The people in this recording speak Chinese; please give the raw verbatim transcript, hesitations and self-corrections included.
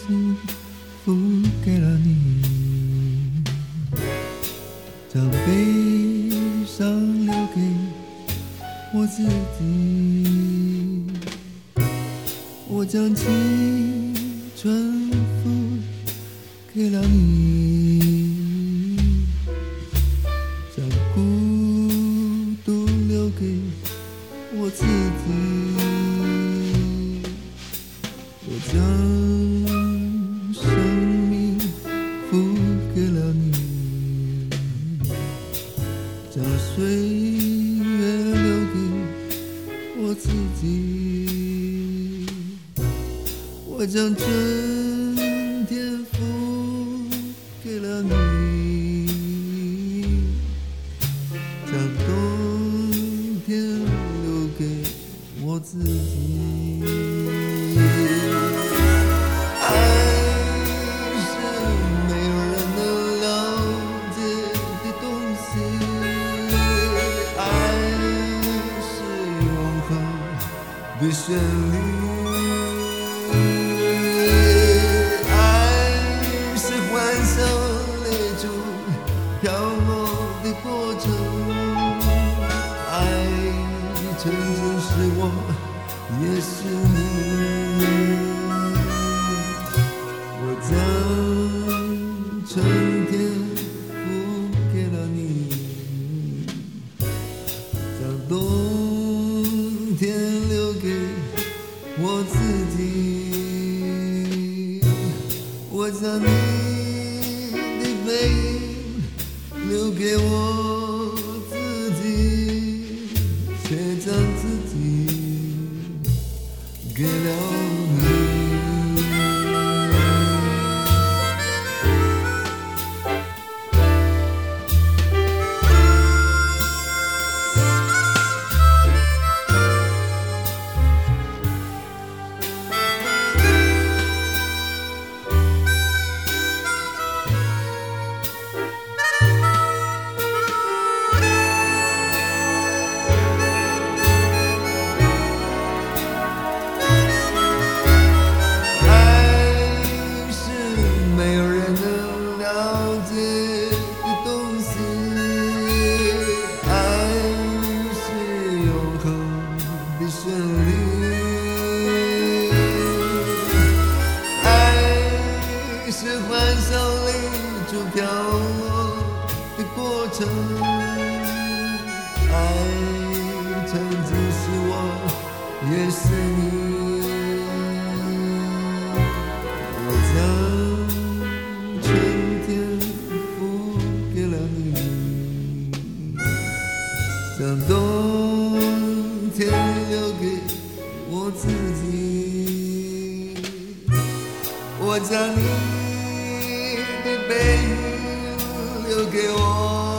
幸福给了你，将悲伤留给我自己，我将青春付给了你，将孤独留给我自己，我将生命付给了你，将岁月留给我自己，我将春天付给了你，将冬天留给我自己。爱是没有人能了解的东西，爱是永恒的旋律，飘落的过程，爱曾经是我，也是你，我将春天付给了你，将冬天留给我自己，我将你的背影留给我自己，却将自己给了你。飘落的过程，爱曾经是我，也是你，我将春天付给了你，将冬天留给我自己，我将你的背影留给我